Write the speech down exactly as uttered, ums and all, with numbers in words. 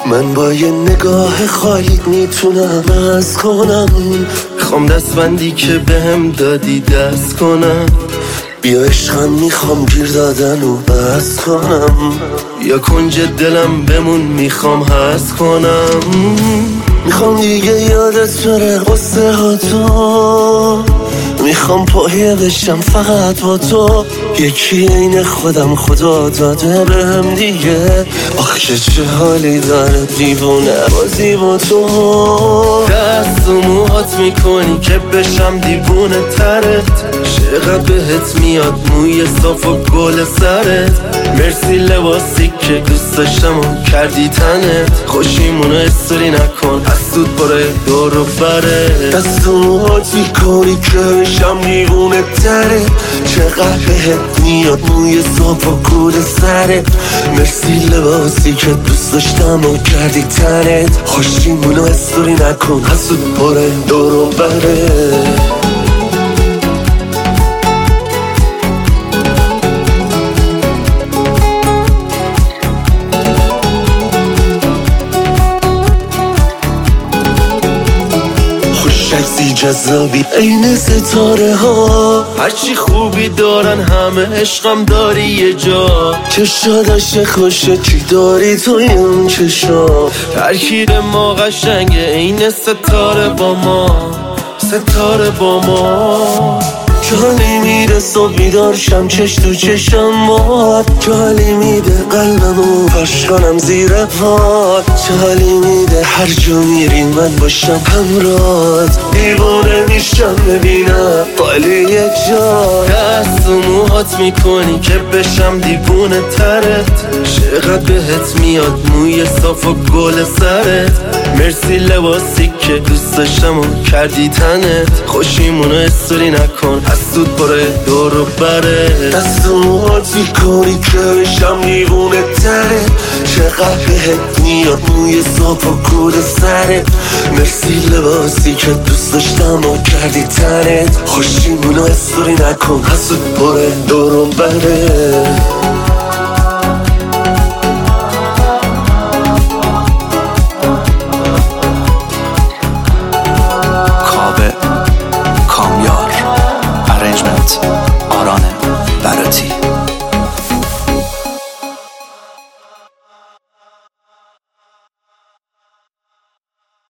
من با یه نگاه خالی میتونم از کنم. میخوام دستبندی که بهم دادی دست کنم. بیا عشقم میخوام گیر دادن و بس کنم. یا کنج دلم بمون میخوام حس کنم. میخوام دیگه یادت بره قصه ها تو. میخوام پایه بشم فقط با تو. یکی این خودم خدا داده بهم دیگه. آخه چه حالی داره دیوونه بازی با تو. دست و موهات میکنی که بشم دیوونه ترت. چقدر بهت میاد موی صاف و گل سرت. مرسی لباسی که دوست داشتم و کردی تنت. خوشیمونو استوری نکن حسود باره دور و بره. دست و موهات میکنی که بشم دیوونه ترت. چقدر بهت میاد موی صاف و گل سرت. مرسی لباسی که دوست داشتم و کردی تنت. خوشیمونو استوری نکن حسود باره دور و بره. عکسی جذابی عین ستاره ها. هرچی خوبی دارن همه عشقم داری یه جا. چشا داشته خوشه چی داری توی اون چشا. ترکیب ما قشنگه عین ستاره با ما. ستاره با ما. جالی میده صبح بیدارشم چش تو چشم باد. جالی میده قلبمو پاش کنم زیر پاد. جالی میده هر جا میری من باشم همراهت. دیوونه میشم ببینم خالی یک جا. دست و موهات میکنی که بشم دیوونه ترت. چقدر بهت میاد موی صاف و گل سرت. مرسی لباسی که دوست داشتم و کردی تنت. خوشیمونو استوری نکن حسود باره دور و بره. دست و موهات میکنی که بشم دیوونه ترت. چقدر بهت میاد موی صاف و گل سرت. مرسی لباسی که دوست داشتم و کردی تنت. خوشیمونو استوری نکن حسود باره دور و بره.